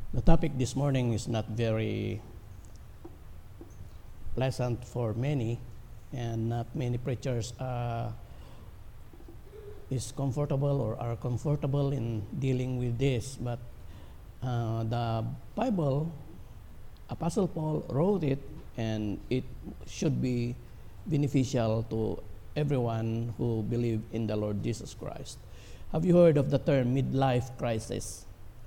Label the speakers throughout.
Speaker 1: The topic this morning is not very pleasant for many, and not many preachers is comfortable or are comfortable in dealing with this. But the Bible, Apostle Paul wrote it, and it should be beneficial to everyone who believe in the Lord Jesus Christ. Have you heard of the term midlife crisis?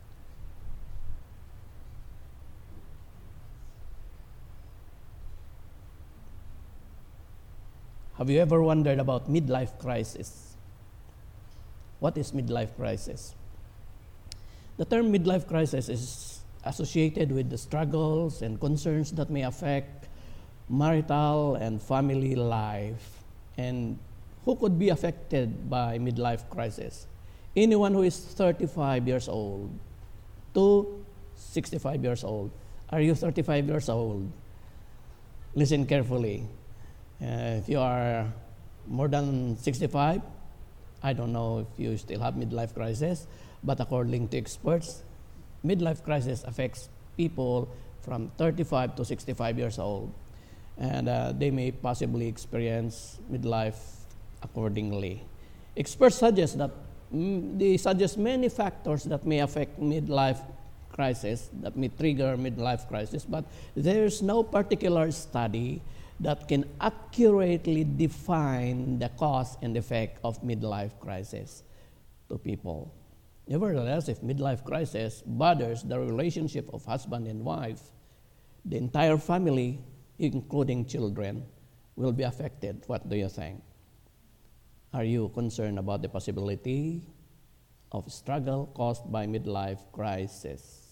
Speaker 1: Have you ever wondered about midlife crisis? What is midlife crisis? The term midlife crisis is associated with the struggles and concerns that may affect marital and family life. And who could be affected by midlife crisis? Anyone who is 35 years old to 65 years old. Are you 35 years old? Listen carefully. If you are more than 65, I don't know if you still have midlife crisis, but according to experts, midlife crisis affects people from 35 to 65 years old, and they may possibly experience midlife accordingly. Experts suggest that they suggest many factors that may affect midlife crisis, that may trigger midlife crisis, but there's no particular study that can accurately define the cause and effect of midlife crisis to people. Nevertheless, if midlife crisis bothers the relationship of husband and wife, the entire family, including children, will be affected. What do you think? Are you concerned about the possibility of struggle caused by midlife crisis?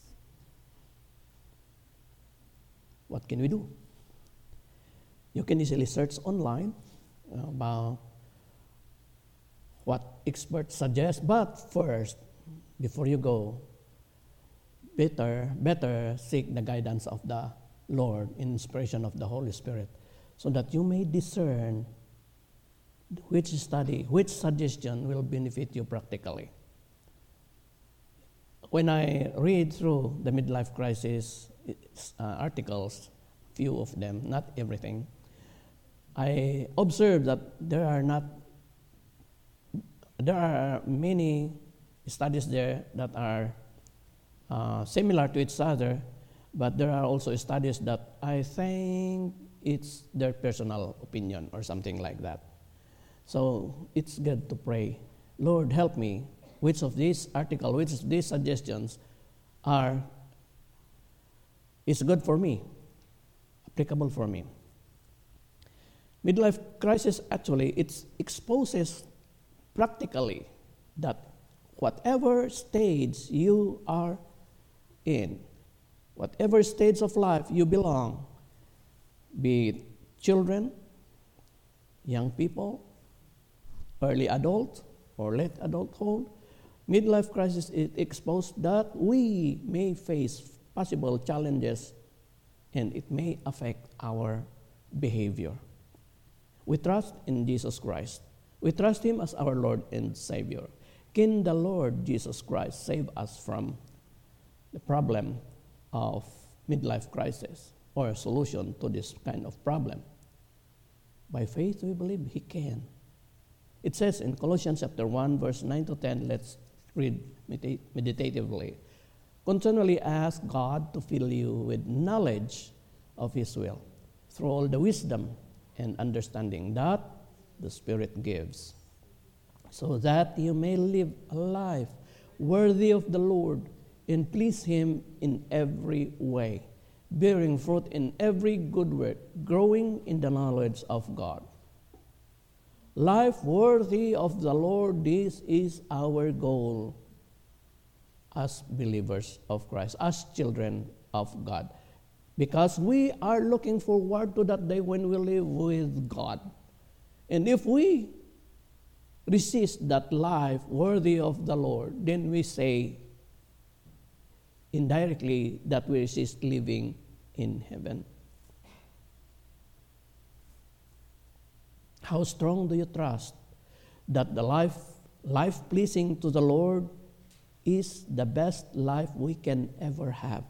Speaker 1: What can we do? You can easily search online about what experts suggest, but first, before you go, better seek the guidance of the Lord, inspiration of the Holy Spirit, so that you may discern which study, which suggestion will benefit you practically. When I read through the midlife crisis articles, few of them, not everything, I observed that there are many studies there that are similar to each other, but there are also studies that I think it's their personal opinion or something like that. So it's good to pray, Lord, help me. Which of these articles, which of these suggestions is good for me, applicable for me? Midlife crisis actually, it exposes practically that whatever stage you are in, whatever stage of life you belong, be it children, young people, early adult, or late adulthood, midlife crisis, it exposes that we may face possible challenges and it may affect our behavior. We trust in Jesus Christ. We trust Him as our Lord and Savior. Can the Lord Jesus Christ save us from the problem of midlife crisis or a solution to this kind of problem? By faith, we believe He can. It says in Colossians chapter 1, verse 9 to 10, let's read meditatively. Continually ask God to fill you with knowledge of His will through all the wisdom and understanding that the Spirit gives, so that you may live a life worthy of the Lord and please Him in every way, bearing fruit in every good work, growing in the knowledge of God. Life worthy of the Lord, this is our goal as believers of Christ, as children of God. Because we are looking forward to that day when we live with God. And if we resist that life worthy of the Lord, then we say indirectly that we resist living in heaven. How strong do you trust that the life pleasing to the Lord is the best life we can ever have.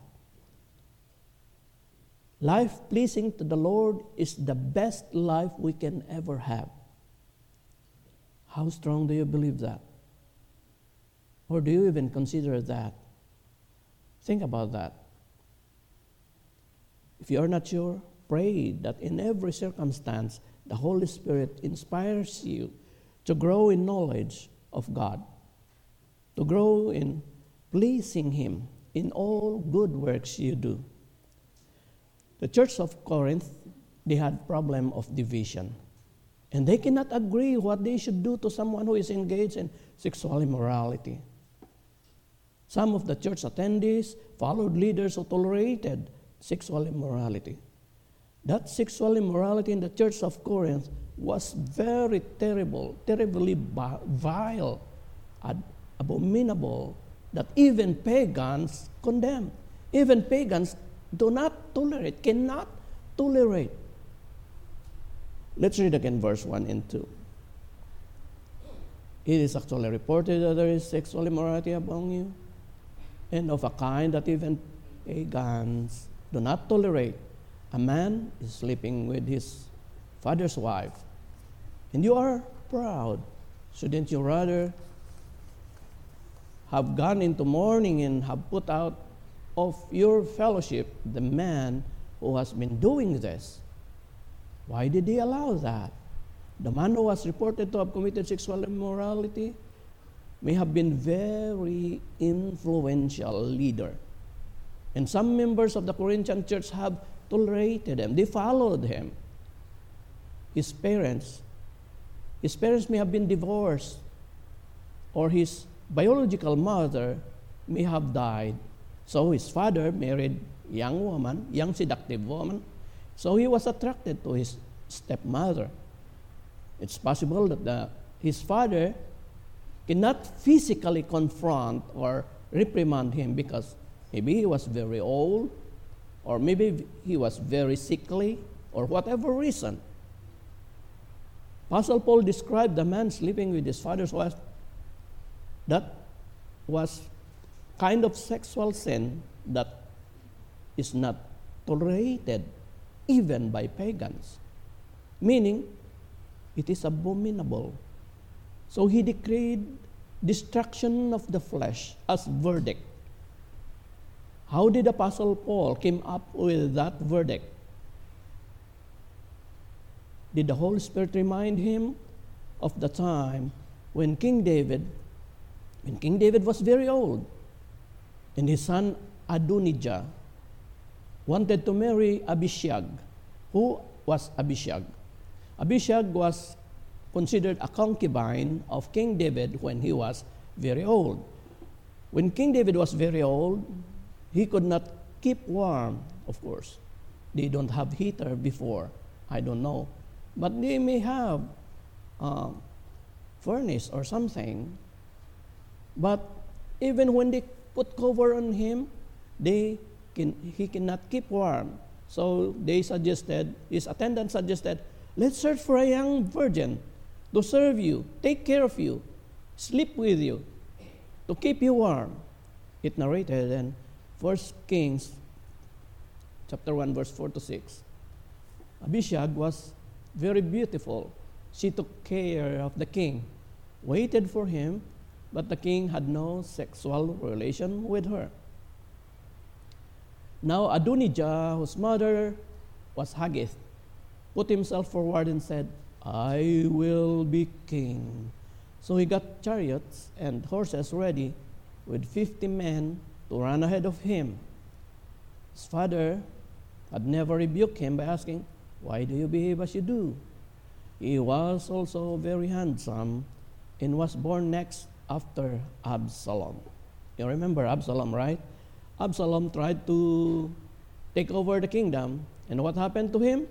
Speaker 1: Life pleasing to the Lord is the best life we can ever have. How strong do you believe that? Or do you even consider that? Think about that. If you are not sure, pray that in every circumstance, the Holy Spirit inspires you to grow in knowledge of God, to grow in pleasing Him in all good works you do. The church of Corinth, they had problem of division. And they cannot agree what they should do to someone who is engaged in sexual immorality. Some of the church attendees followed leaders who tolerated sexual immorality. That sexual immorality in the church of Corinth was very terrible, terribly vile, abominable, that even pagans condemn. Even pagans do not tolerate, cannot tolerate. Let's read again verse 1 and 2. It is actually reported that there is sexual immorality among you, and of a kind that even pagans do not tolerate. A man is sleeping with his father's wife, and you are proud. Shouldn't you rather have gone into mourning and have put out of your fellowship the man who has been doing this? Why did he allow that? The man who was reported to have committed sexual immorality may have been very influential leader. And some members of the Corinthian church have tolerated him. They followed him. His parents may have been divorced, or his biological mother may have died. So his father married young seductive woman. So he was attracted to his stepmother. It's possible that his father cannot physically confront or reprimand him because maybe he was very old, or maybe he was very sickly, or whatever reason. Apostle Paul described the man sleeping with his father's wife. That was kind of sexual sin that is not tolerated even by pagans, meaning it is abominable. So he decreed destruction of the flesh as verdict. How did Apostle Paul came up with that verdict? Did the Holy Spirit remind him of the time when King David was very old, and his son Adonijah wanted to marry Abishag? Who was Abishag? Abishag was considered a concubine of King David when he was very old. When King David was very old, he could not keep warm, of course. They don't have heater before, I don't know. But they may have furnace or something. But even when they put cover on him, he cannot keep warm. So his attendant suggested, let's search for a young virgin to serve you, take care of you, sleep with you, to keep you warm. It narrated in 1 Kings chapter 1, verse 4 to 6. Abishag was very beautiful. She took care of the king, waited for him, but the king had no sexual relation with her. Now Adonijah, whose mother was Haggith, put himself forward and said, I will be king. So he got chariots and horses ready with 50 men to run ahead of him. His father had never rebuked him by asking, why do you behave as you do? He was also very handsome and was born next after Absalom. You remember Absalom, right? Absalom tried to take over the kingdom, and what happened to him?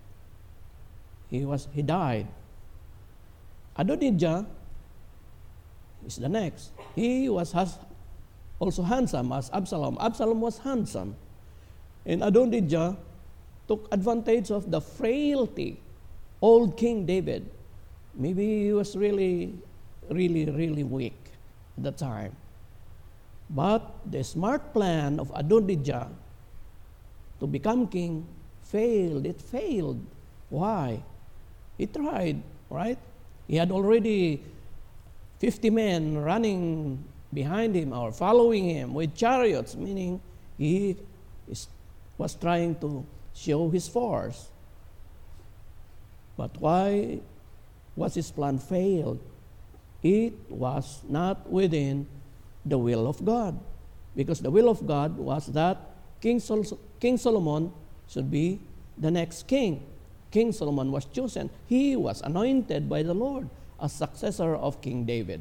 Speaker 1: He died. Adonijah is the next. He was also handsome as Absalom. Absalom was handsome. And Adonijah took advantage of the frailty, old King David. Maybe he was really weak at the time. But the smart plan of Adonijah to become king failed. It failed. Why? He tried, right? He had already 50 men running behind him or following him with chariots, meaning he was trying to show his force. But why was his plan failed? It was not within the will of God. Because the will of God was that King Solomon should be the next king. King Solomon was chosen. He was anointed by the Lord as successor of King David.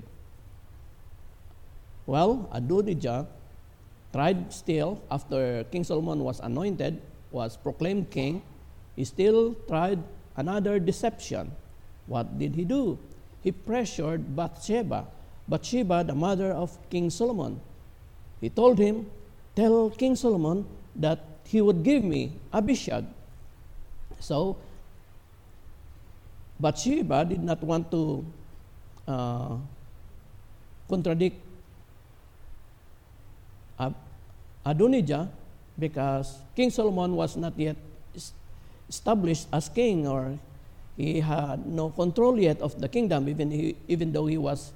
Speaker 1: Well, Adonijah tried still, after King Solomon was anointed, was proclaimed king, he still tried another deception. What did he do? He pressured Bathsheba, the mother of King Solomon. He told him, tell King Solomon that he would give me Abishag. So, Bathsheba did not want to contradict Adonijah, because King Solomon was not yet established as king, or he had no control yet of the kingdom, even though he was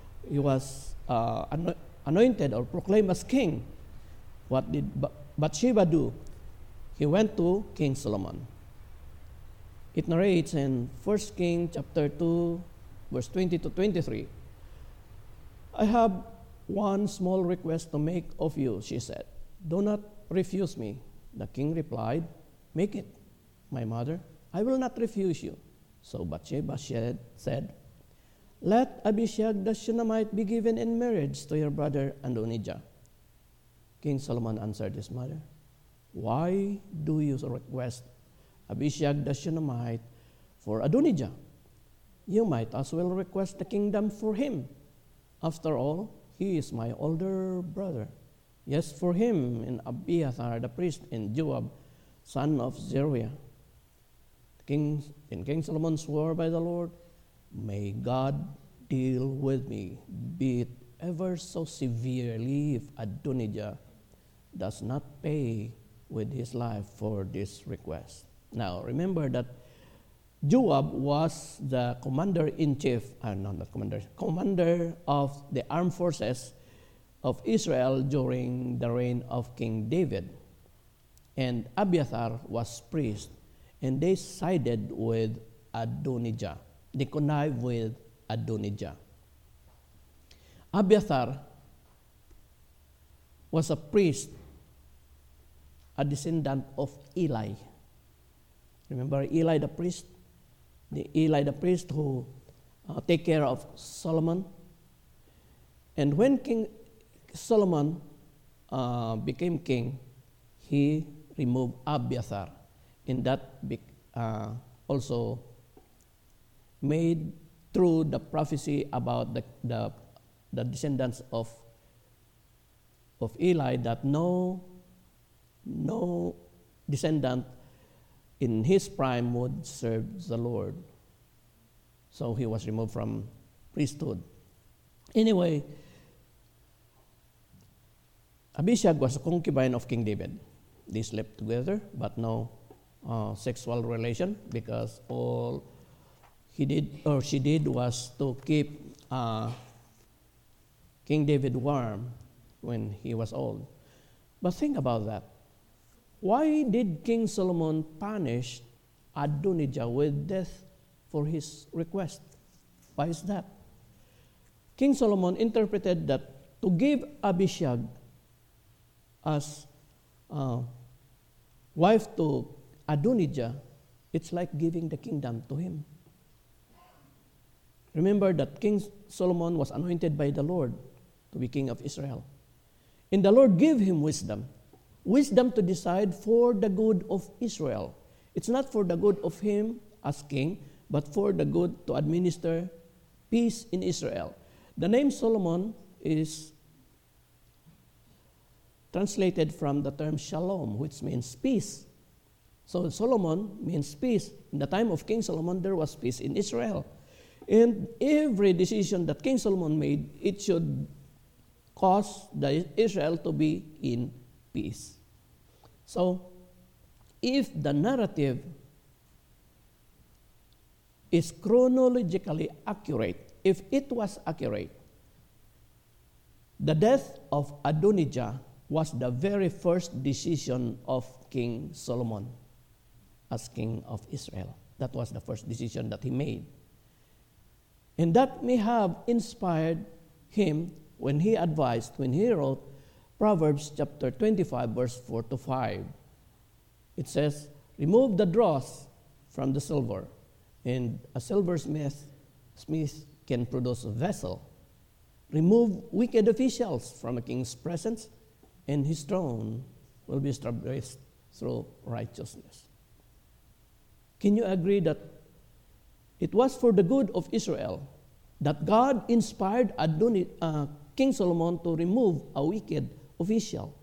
Speaker 1: anointed or proclaimed as king. What did Bathsheba do? He went to King Solomon. It narrates in 1 Kings chapter 2, verse 20 to 23. I have one small request to make of you, she said. Do not refuse me. The king replied, make it, my mother. I will not refuse you. So Bathsheba said, let Abishag the Shunammite be given in marriage to your brother Adonijah. King Solomon answered his mother, why do you request Abishag the Shunammite for Adonijah? You might as well request the kingdom for him. After all, he is my older brother. Yes, for him and Abiathar the priest and Joab, son of Zeruiah. King Solomon swore by the Lord, may God deal with me, be it ever so severely, if Adonijah does not pay with his life for this request. Now, remember that Joab was the commander-in-chief, commander of the armed forces of Israel during the reign of King David. And Abiathar was priest, and they sided with Adonijah. They connived with Adonijah. Abiathar was a priest, a descendant of Eli. Remember Eli the priest? Eli the priest who take care of Solomon. And when King Solomon became king, he removed Abiathar. And that also made true the prophecy about the descendants of Eli, that no descendant in his prime would serve the Lord. So he was removed from priesthood. Anyway, Abishag was a concubine of King David. They slept together, but no sexual relation, because all he did or she did was to keep King David warm when he was old. But think about that. Why did King Solomon punish Adonijah with death for his request? Why is that? King Solomon interpreted that to give Abishag as wife to Adonijah, it's like giving the kingdom to him. Remember that King Solomon was anointed by the Lord to be king of Israel. And the Lord gave him wisdom to decide for the good of Israel. It's not for the good of him as king, but for the good to administer peace in Israel. The name Solomon is translated from the term shalom, which means peace. So Solomon means peace. In the time of King Solomon, there was peace in Israel. And every decision that King Solomon made, it should cause Israel to be in peace. So, if the narrative is chronologically accurate, if it was accurate, the death of Adonijah was the very first decision of King Solomon as king of Israel. That was the first decision that he made. And that may have inspired him when he wrote Proverbs chapter 25, verse 4 to 5. It says, remove the dross from the silver, and a silversmith can produce a vessel. Remove wicked officials from a king's presence, and his throne will be established through righteousness. Can you agree that it was for the good of Israel that God inspired King Solomon to remove a wicked official?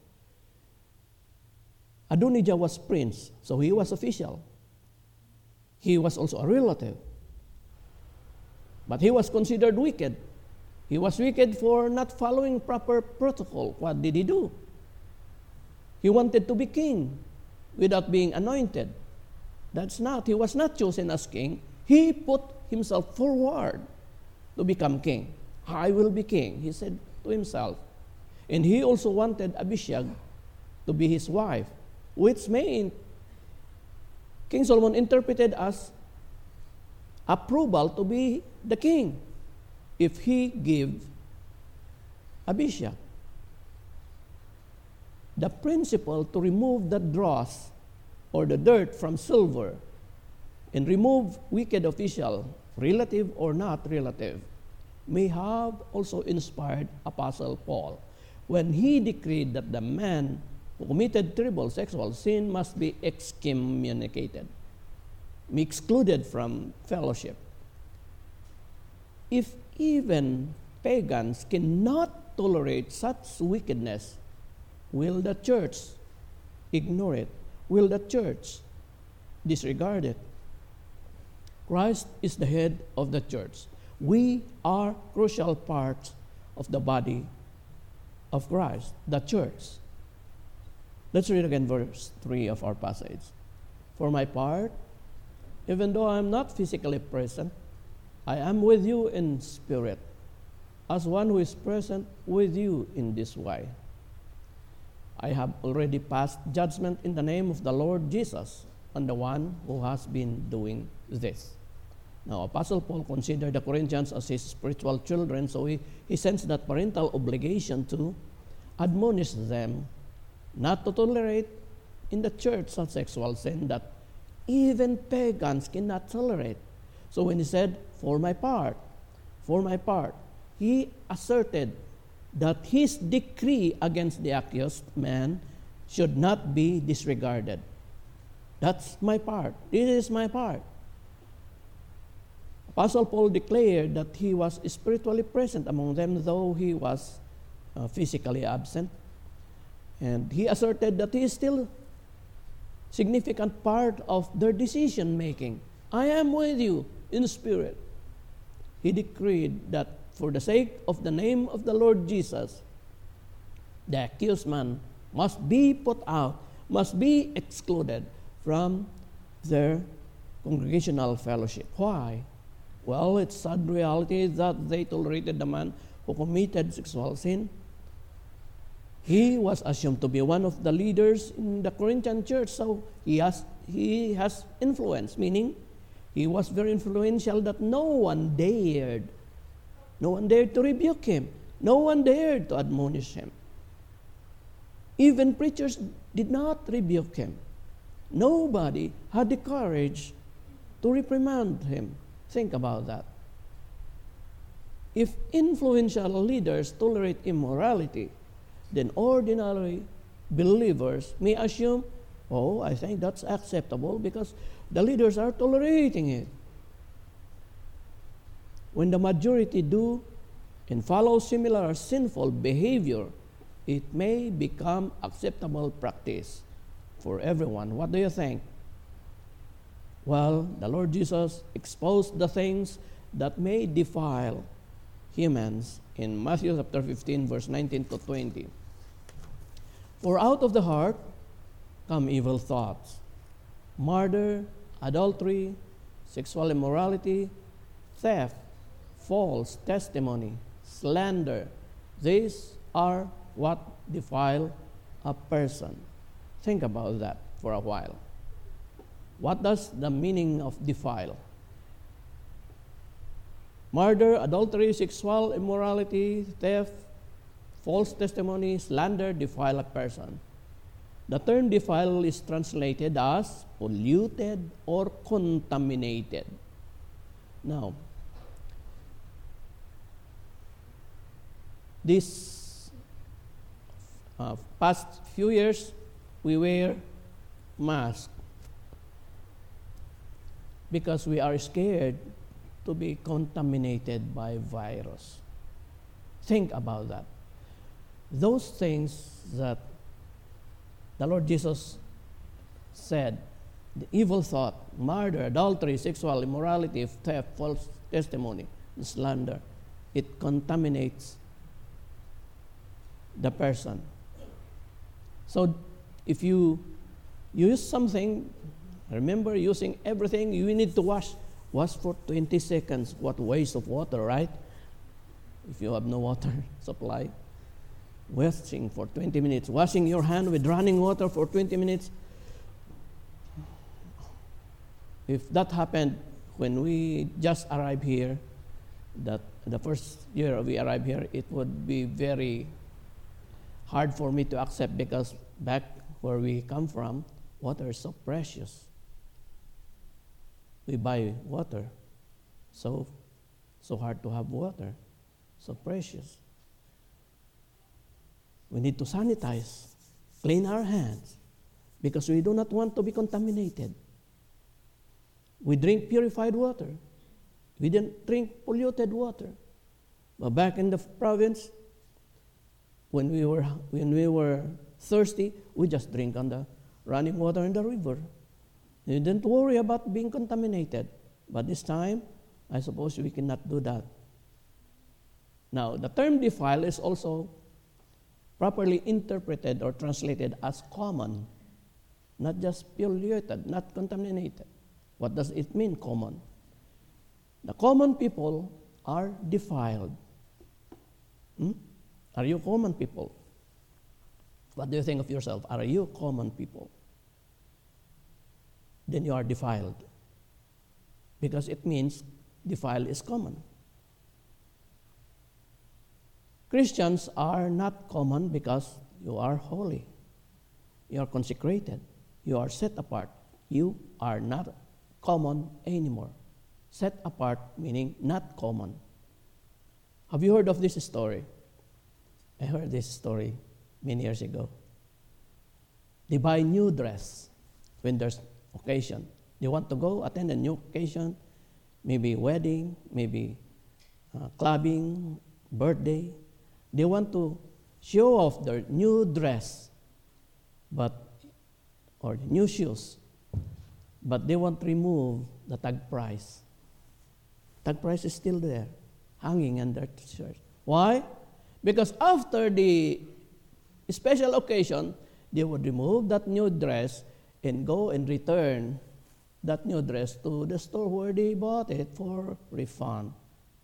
Speaker 1: Adonijah was prince, so he was official. He was also a relative. But he was considered wicked. He was wicked for not following proper protocol. What did he do? He wanted to be king without being anointed. He was not chosen as king. He put himself forward to become king. I will be king, he said to himself. And he also wanted Abishag to be his wife, which King Solomon interpreted as approval to be the king if he give Abishag. The principle to remove the dross or the dirt from silver and remove wicked official, relative or not relative, may have also inspired Apostle Paul when he decreed that the man who committed terrible sexual sin must be excommunicated, excluded from fellowship. If even pagans cannot tolerate such wickedness, will the church ignore it? Will the church disregard it? Christ is the head of the church. We are crucial parts of the body of Christ, the church. Let's read again verse 3 of our passage. For my part, even though I am not physically present, I am with you in spirit, as one who is present with you in this way. I have already passed judgment in the name of the Lord Jesus on the one who has been doing this. Now, Apostle Paul considered the Corinthians as his spiritual children, so he sensed that parental obligation to admonish them not to tolerate in the church such sexual sin that even pagans cannot tolerate. So when he said, for my part, he asserted that his decree against the accused man should not be disregarded. That's my part. This is my part. Apostle Paul declared that he was spiritually present among them, though he was physically absent. And he asserted that he is still significant part of their decision making. I am with you in spirit. He decreed that for the sake of the name of the Lord Jesus, the accused man must be put out, must be excluded from their congregational fellowship. Why? Well, it's sad reality that they tolerated the man who committed sexual sin. He was assumed to be one of the leaders in the Corinthian church, so he has influence, meaning he was very influential that no one dared to rebuke him. No one dared to admonish him. Even preachers did not rebuke him. Nobody had the courage to reprimand him. Think about that. If influential leaders tolerate immorality, then ordinary believers may assume, I think that's acceptable because the leaders are tolerating it. When the majority do and follow similar sinful behavior, it may become acceptable practice for everyone. What do you think? Well, the Lord Jesus exposed the things that may defile humans in Matthew chapter 15, verse 19 to 20. For out of the heart come evil thoughts, murder, adultery, sexual immorality, theft, false testimony, slander. These are what defile a person. Think about that for a while. What does the meaning of defile? Murder, adultery, sexual immorality, theft, false testimony, slander defile a person. The term defile is translated as polluted or contaminated. Now, this past few years, we wear masks because we are scared to be contaminated by virus. Think about that. Those things that the Lord Jesus said, the evil thought, murder, adultery, sexual immorality, theft, false testimony, slander, it contaminates the person. So if you use something, remember using everything, you need to wash for 20 seconds. What waste of water, right? If you have no water supply. Washing for 20 minutes. Washing your hand with running water for 20 minutes. If that happened when we just arrived here, that the first year we arrived here, it would be very hard for me to accept because back where we come from, water is so precious. We buy water, so hard to have water, so precious. We need to sanitize, clean our hands, because we do not want to be contaminated. We drink purified water. We didn't drink polluted water. But back in the province, when we were thirsty, we just drink on the running water in the river. You didn't worry about being contaminated. But this time, I suppose we cannot do that. Now, the term defile is also properly interpreted or translated as common, not just polluted, not contaminated. What does it mean, common? The common people are defiled. Are you common people? What do you think of yourself? Are you common people? Then you are defiled. Because it means defile is common. Christians are not common because you are holy. You are consecrated. You are set apart. You are not common anymore. Set apart meaning not common. Have you heard of this story? I heard this story many years ago. They buy new dress when there's occasion. They want to go attend a new occasion, maybe wedding, maybe clubbing, birthday. They want to show off their new dress, or new shoes, but they want to remove the tag price. Tag price is still there, hanging under the shirt. Why? Because after the special occasion, they would remove that new dress and go and return that new dress to the store where they bought it for refund.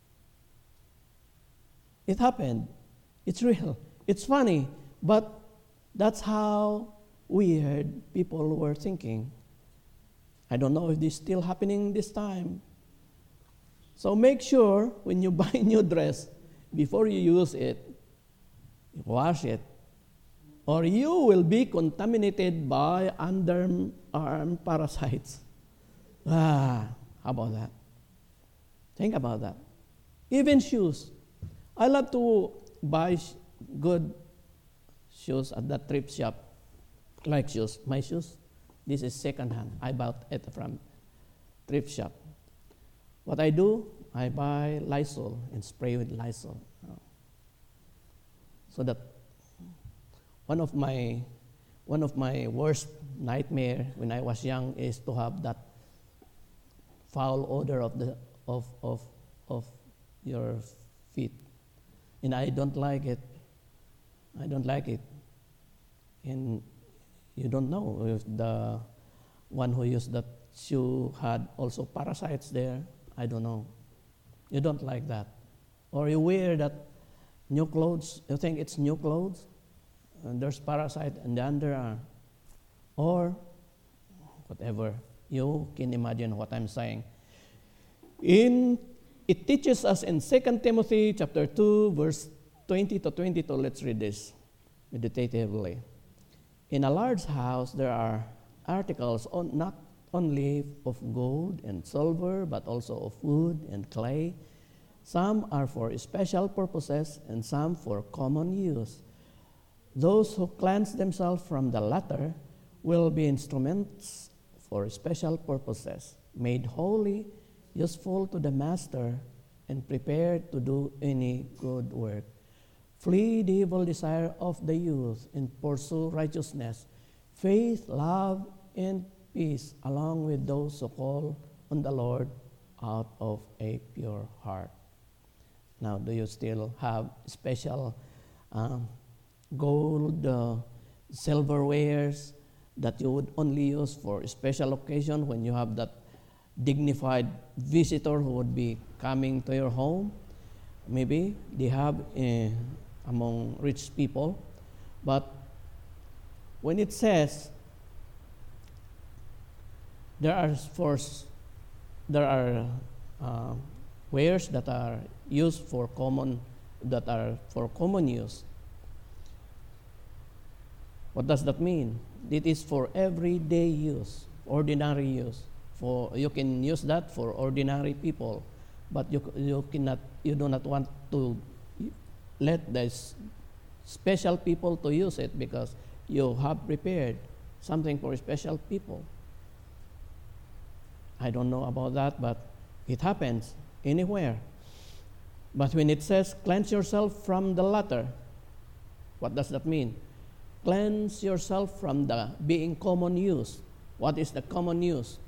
Speaker 1: It happened. It's real. It's funny, but that's how weird people were thinking. I don't know if this is still happening this time. So make sure when you buy a new dress, before you use it, you wash it, or you will be contaminated by underarm parasites. How about that? Think about that. Even shoes. I love to buy good shoes at that thrift shop. Like shoes. My shoes, this is second hand. I bought it from thrift shop. What I do, I buy Lysol and spray with Lysol. So that one of my worst nightmare when I was young is to have that foul odor of your feet. and I don't like it. I don't like it. And you don't know if the one who used that shoe had also parasites there. I don't know. You don't like that. Or you wear that new clothes, you think it's new clothes, and there's parasite in the underarm. Or whatever. You can imagine what I'm saying. It teaches us in 2 Timothy chapter 2, verse 20 to 22. Let's read this meditatively. In a large house, there are articles not only of gold and silver, but also of wood and clay. Some are for special purposes and some for common use. Those who cleanse themselves from the latter will be instruments for special purposes, made holy, useful to the master, and prepared to do any good work. Flee the evil desire of the youth and pursue righteousness, faith, love, and peace, along with those who call on the Lord out of a pure heart. Now, do you still have special gold, silverwares that you would only use for a special occasion when you have that dignified visitor who would be coming to your home? Maybe they have among rich people. But when it says there are wares that are used for common use, what does that mean? It is for everyday use, ordinary use. For you can use that for ordinary people, but you do not want to let the special people to use it because you have prepared something for special people. I don't know about that, but it happens anywhere. But when it says cleanse yourself from the latter, what does that mean? Cleanse yourself from the being common use. What is the common use?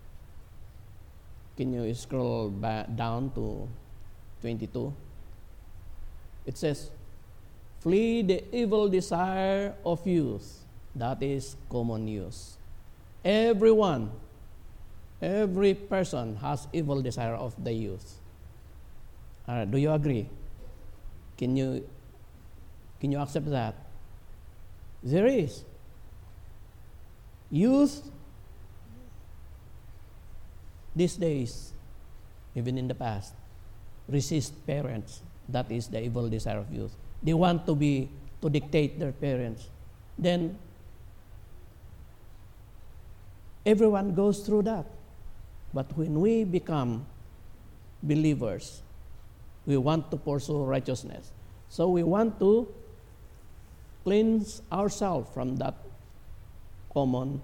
Speaker 1: Can you scroll back down to 22? It says, flee the evil desire of youth. That is common use. Every person has evil desire of the youth. Do you agree? Can you accept that? There is. Youth these days, even in the past, resist parents. That is the evil desire of youth. They want to dictate their parents. Then everyone goes through that. But when we become believers, we want to pursue righteousness. So we want to cleanse ourselves from that common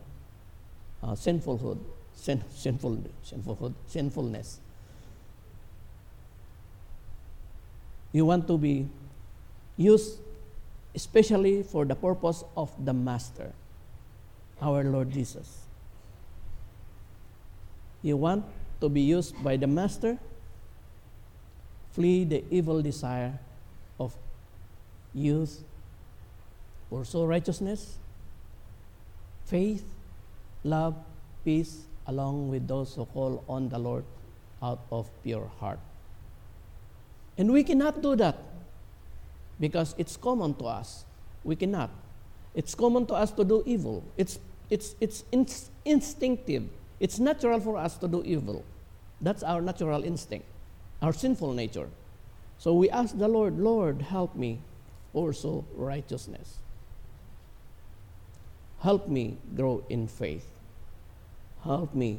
Speaker 1: sinfulness. You want to be used especially for the purpose of the Master, our Lord Jesus. You want to be used by the Master? Flee the evil desire of youth, pursue righteousness, faith, love, peace, along with those who call on the Lord out of pure heart. And we cannot do that because it's common to us. We cannot. It's common to us to do evil. It's instinctive. It's natural for us to do evil. That's our natural instinct, our sinful nature. So we ask the Lord, Lord, help me pursue righteousness. Help me grow in faith. Help me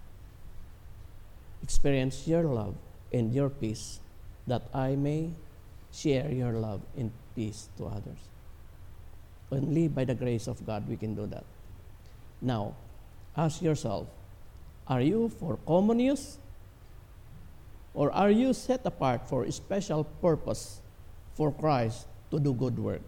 Speaker 1: experience your love and your peace, that I may share your love and peace to others. Only by the grace of God we can do that. Now, ask yourself, are you for common use? Or are you set apart for a special purpose for Christ to do good work?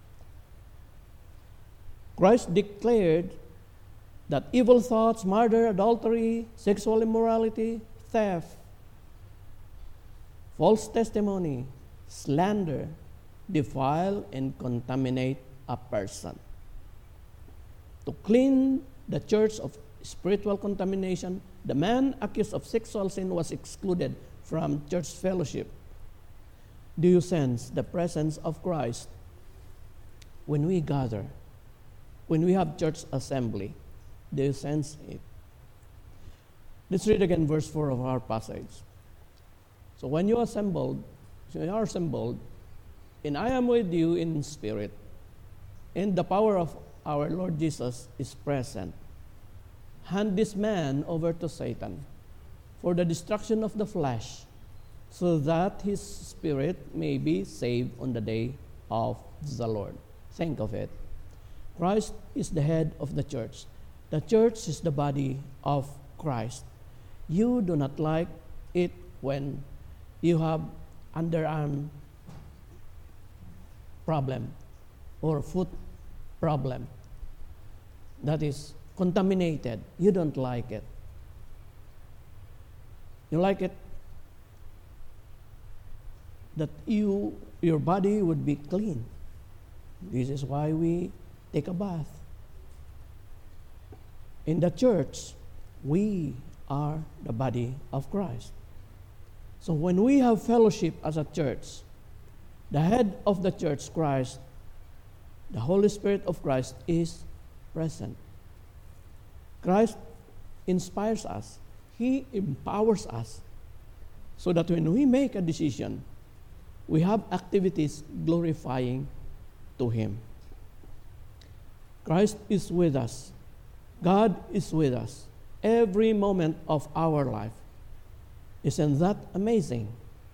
Speaker 1: Christ declared that evil thoughts, murder, adultery, sexual immorality, theft, false testimony, slander, defile, and contaminate a person. To clean the church of spiritual contamination, the man accused of sexual sin was excluded from church fellowship. Do you sense the presence of Christ when we gather, when we have church assembly? Do you sense it? Let's read again verse 4 of our passage. So when you are assembled, and I am with you in spirit, and the power of our Lord Jesus is present, hand this man over to Satan for the destruction of the flesh, so that his spirit may be saved on the day of the Lord. Think of it. Christ is the head of the church. The church is the body of Christ. You do not like it when you have underarm problem or foot problem that is contaminated. You don't like it. You like it that your body would be clean. This is why we take a bath. In the church, we are the body of Christ. So when we have fellowship as a church, the head of the church, Christ, the Holy Spirit of Christ is present. Christ inspires us. He empowers us so that when we make a decision, we have activities glorifying to Him. Christ is with us. God is with us every moment of our life. Isn't that amazing?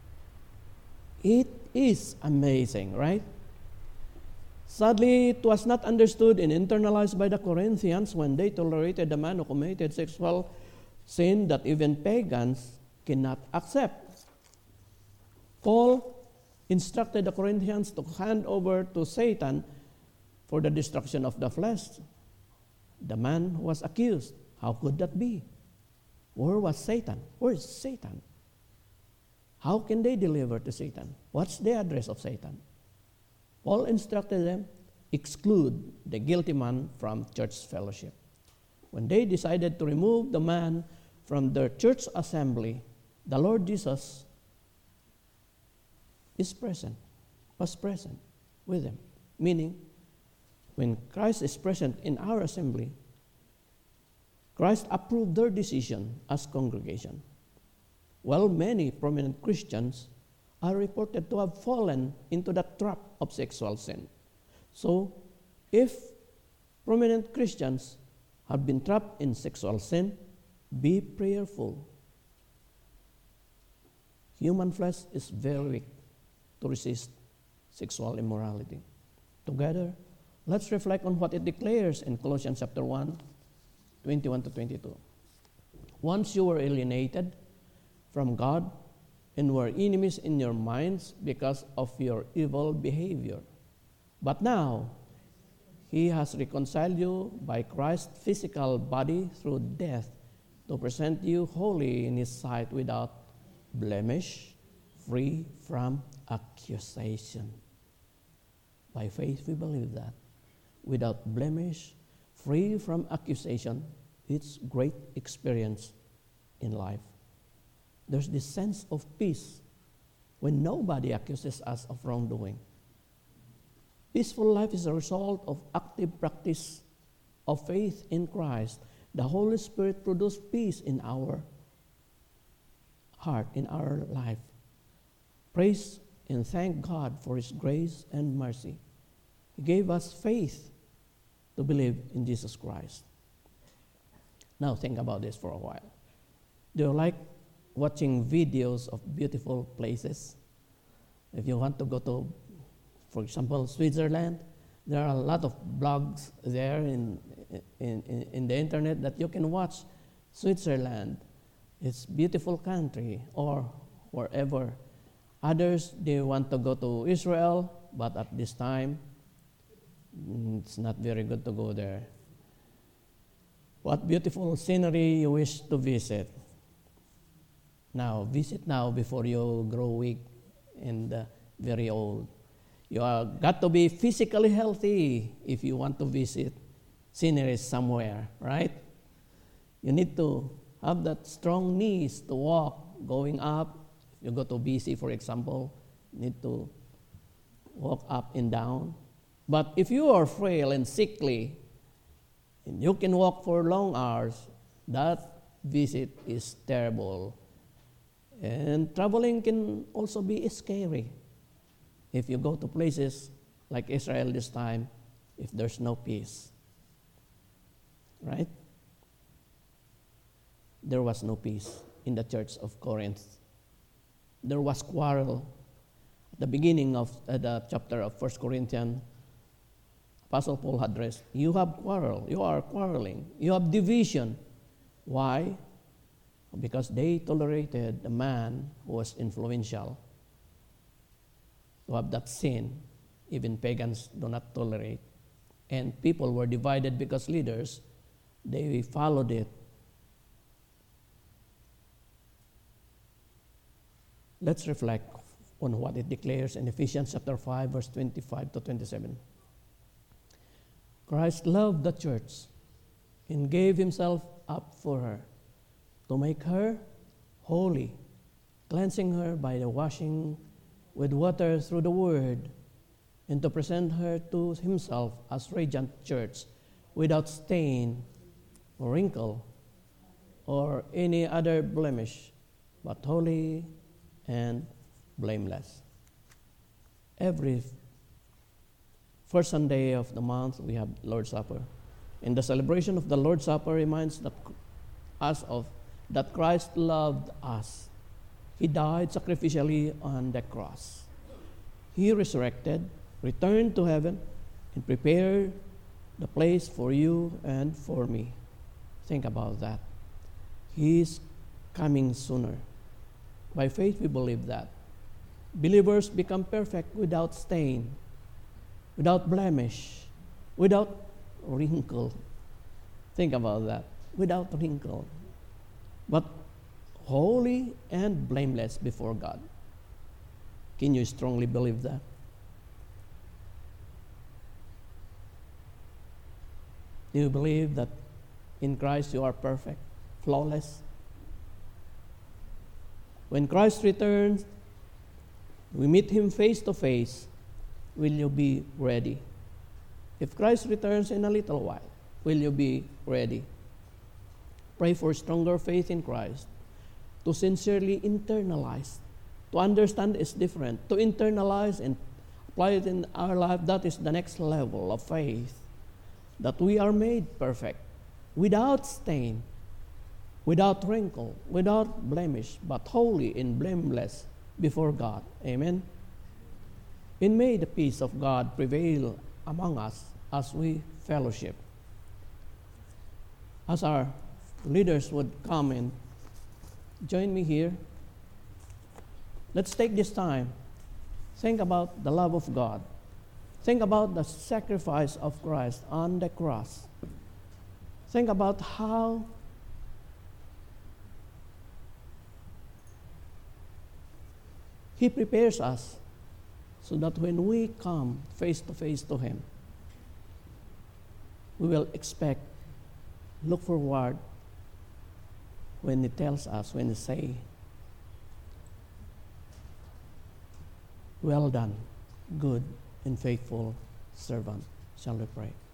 Speaker 1: It is amazing, right? Sadly, it was not understood and internalized by the Corinthians when they tolerated the man who committed sexual sin that even pagans cannot accept. Paul instructed the Corinthians to hand over to Satan for the destruction of the flesh. The man was accused. How could that be? Where was Satan? Where is Satan? How can they deliver to Satan? What's the address of Satan? Paul instructed them, exclude the guilty man from church fellowship. When they decided to remove the man from their church assembly, the Lord Jesus was present with them. Meaning, when Christ is present in our assembly, Christ approved their decision as congregation. Well, many prominent Christians are reported to have fallen into the trap of sexual sin. So, if prominent Christians have been trapped in sexual sin, be prayerful. Human flesh is very weak to resist sexual immorality. Together, let's reflect on what it declares in Colossians chapter 1, 21 to 22. Once you were alienated from God and were enemies in your minds because of your evil behavior. But now, He has reconciled you by Christ's physical body through death to present you holy in His sight without blemish, free from accusation. By faith, we believe that. Without blemish, free from accusation, it's great experience in life. There's this sense of peace when nobody accuses us of wrongdoing. Peaceful life is a result of active practice of faith in Christ. The Holy Spirit produces peace in our heart, in our life. Praise and thank God for His grace and mercy. He gave us faith to believe in Jesus Christ. Now think about this for a while. Do you like watching videos of beautiful places? If you want to go to, for example, Switzerland, there are a lot of blogs there in the internet that you can watch Switzerland. It's a beautiful country, or wherever. Others, they want to go to Israel, but at this time, it's not very good to go there. What beautiful scenery you wish to visit. Now, visit now before you grow weak and very old. You are got to be physically healthy if you want to visit sceneries somewhere, right? You need to have that strong knees to walk going up. If you go to BC, for example, you need to walk up and down. But if you are frail and sickly, and you can walk for long hours, that visit is terrible. And traveling can also be scary. If you go to places like Israel this time, if there's no peace, right? There was no peace in the church of Corinth. There was quarrel. At the beginning of the chapter of 1 Corinthians, Apostle Paul addressed, you have quarrel, you are quarreling, you have division. Why? Because they tolerated the man who was influential. To have that sin, even pagans do not tolerate. And people were divided because leaders, they followed it. Let's reflect on what it declares in Ephesians chapter 5, verse 25 to 27. Christ loved the church and gave himself up for her to make her holy, cleansing her by the washing with water through the word, and to present her to himself as radiant church without stain or wrinkle or any other blemish, but holy and blameless. Every first Sunday of the month, we have Lord's Supper. And the celebration of the Lord's Supper reminds us of that Christ loved us. He died sacrificially on the cross. He resurrected, returned to heaven, and prepared the place for you and for me. Think about that. He is coming sooner. By faith, we believe that. Believers become perfect without stain, without blemish, without wrinkle. Think about that. Without wrinkle. But holy and blameless before God. Can you strongly believe that? Do you believe that in Christ you are perfect, flawless? When Christ returns, we meet him face to face. Will you be ready? If Christ returns in a little while, will you be ready? Pray for stronger faith in Christ, to sincerely internalize. To understand is different. To internalize and apply it in our life, that is the next level of faith. That we are made perfect, without stain, without wrinkle, without blemish, but holy and blameless before God. Amen? And may the peace of God prevail among us as we fellowship. As our leaders would come and join me here, let's take this time. Think about the love of God. Think about the sacrifice of Christ on the cross. Think about how he prepares us so that when we come face to face to him, we will expect, look forward when he tells us, when he say, well done, good and faithful servant. Shall we pray?